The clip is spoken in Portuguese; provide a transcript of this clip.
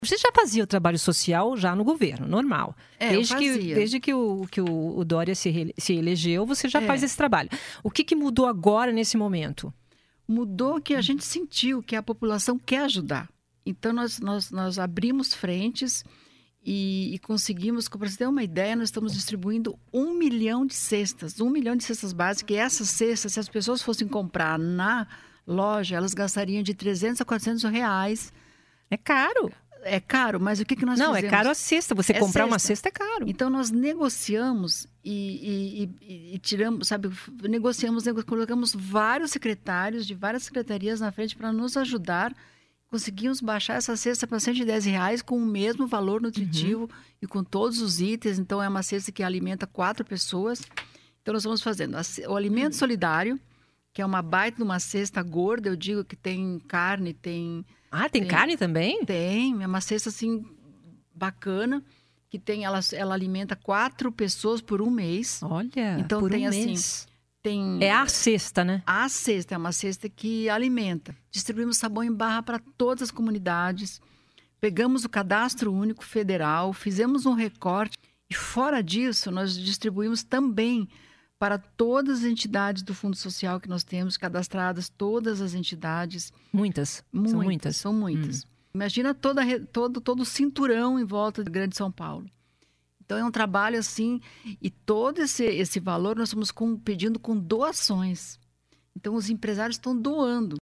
Você já fazia o trabalho social já no governo, normal. Desde que o Dória se elegeu, você já faz esse trabalho. O que mudou agora nesse momento? Mudou que a gente sentiu que a população quer ajudar. Então, nós abrimos frentes e conseguimos, para você ter uma ideia, nós estamos distribuindo 1 milhão de cestas. 1 milhão de cestas básicas. E essas cestas, se as pessoas fossem comprar na loja, elas gastariam de 300 a 400 reais. É caro. É caro, mas o que nós fizemos? Não, é caro a cesta. Você comprar uma cesta é caro. Então, nós negociamos e tiramos, colocamos vários secretários de várias secretarias na frente para nos ajudar. Conseguimos baixar essa cesta para R$110 com o mesmo valor nutritivo e com todos os itens. Então, é uma cesta que alimenta 4 pessoas. Então, nós vamos fazendo o alimento solidário, que é uma baita de uma cesta gorda. Eu digo que tem carne, tem... Ah, tem carne também? Tem, é uma cesta assim bacana, que tem, ela alimenta 4 pessoas por um mês. Olha, então por tem um assim, mês. Tem é a cesta, né? A cesta é uma cesta que alimenta. Distribuímos sabão em barra para todas as comunidades. Pegamos o Cadastro Único Federal, fizemos um recorte e fora disso nós distribuímos também para todas as entidades do Fundo Social que nós temos cadastradas, todas as entidades. Muitas. São muitas. Imagina todo o cinturão em volta do Grande São Paulo. Então, é um trabalho assim, e todo esse valor nós estamos pedindo com doações. Então, os empresários estão doando.